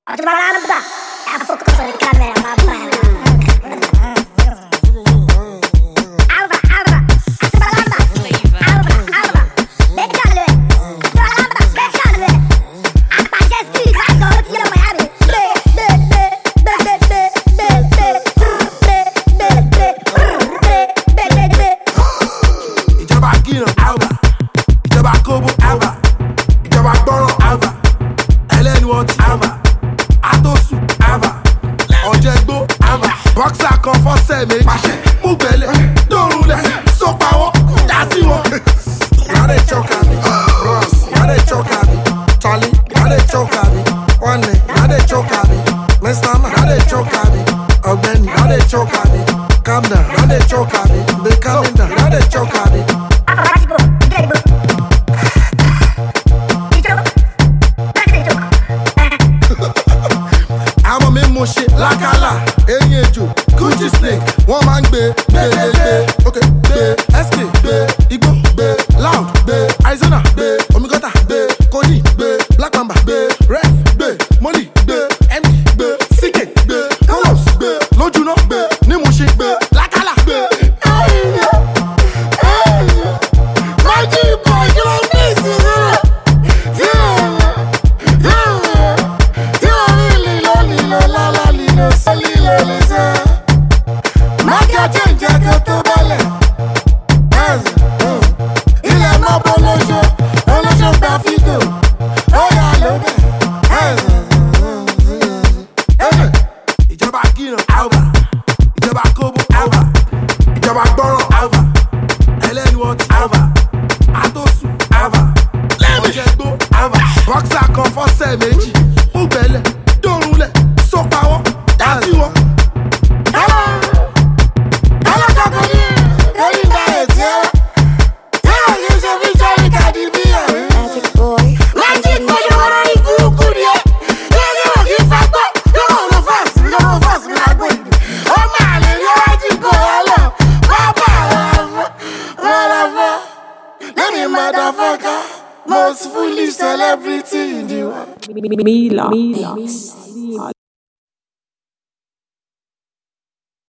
Boxer kan fọ́sẹ̀ méjì, mú gbẹ̀lẹ̀, dòrùlẹ̀, sọ́pà wọn, dá sí wọn. Y'all dey choke at me, bros, y'all dey choke at me, Charlie, y'all dey choke at me, One, y'all dey choke at me, Mr. Man, y'all dey choke at me, Ọ̀gbẹ́ni, y'all dey choke at me, calm down, y'all dey choke at me, be calming down, y'all dey choke at me. Àwọn mi mú ṣe lákàlà, eyín ejò, Gucci snake, wọ́n máa ń gbé, ok, gbé, SK, gbé, Igbó, gbé, Loud, gbé, Arizona, gbé, Omigọ́ta, gbé, Kodi, gbé, Black Mamba, gbé, Ref, gbé, Molly, gbé, MD, gbé, CK, gbé, Colos, gbé, Lójúná, gbé, Nímúṣin, gbé, lákàlà, gbé. Ìjọba Gíran alva, ìjọba Kóbó alva, ìjọba Gbọ́ràn alva, ẹlẹ́nu ọtí alva, Àtòsù alva, ọ̀jẹ̀gbó alva, Boxer kan fọ́sẹ̀ méjì, mú gbẹ̀lẹ̀, dòrùlẹ̀, sọ́pà wọn, dá sí wọn. Motherfucker, most foolish celebrity in the world. Mila.